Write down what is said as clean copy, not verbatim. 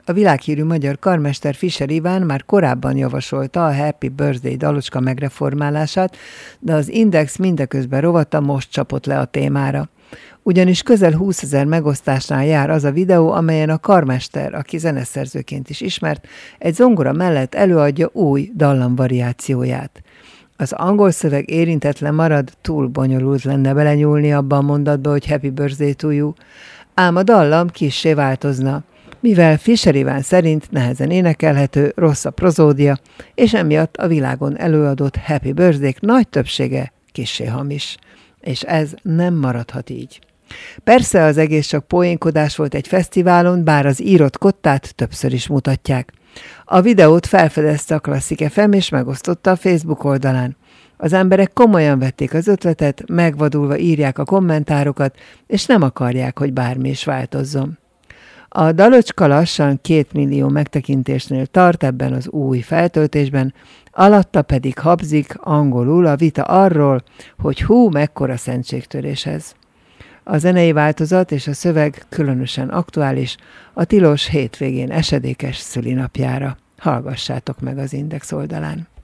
A világhírű magyar karmester Fischer Iván már korábban javasolta a Happy Birthday dalocska megreformálását, de az Index mindeközben rovata most csapott le a témára. Ugyanis közel 20 000 megosztásnál jár az a videó, amelyen a karmester, aki zeneszerzőként is ismert, egy zongora mellett előadja új dallamvariációját. Az angol szöveg érintetlen marad, túl bonyolult lenne belenyúlni abba a mondatba, hogy Happy Birthday to you, ám a dallam kissé változna, mivel Fischer Iván szerint nehezen énekelhető, rossz a prozódia, és emiatt a világon előadott Happy Birthday-k nagy többsége kissé hamis. És ez nem maradhat így. Persze az egész csak poénkodás volt egy fesztiválon, bár az írott kottát többször is mutatják. A videót felfedezte a Klasszik FM és megosztotta a Facebook oldalán. Az emberek komolyan vették az ötletet, megvadulva írják a kommentárokat, és nem akarják, hogy bármi is változzon. A dalocska lassan 2 millió megtekintésnél tart ebben az új feltöltésben, alatta pedig habzik angolul a vita arról, hogy mekkora szentségtörés ez. A zenei változat és a szöveg különösen aktuális a tilos hétvégén esedékes szülinapjára. Hallgassátok meg az Index oldalán.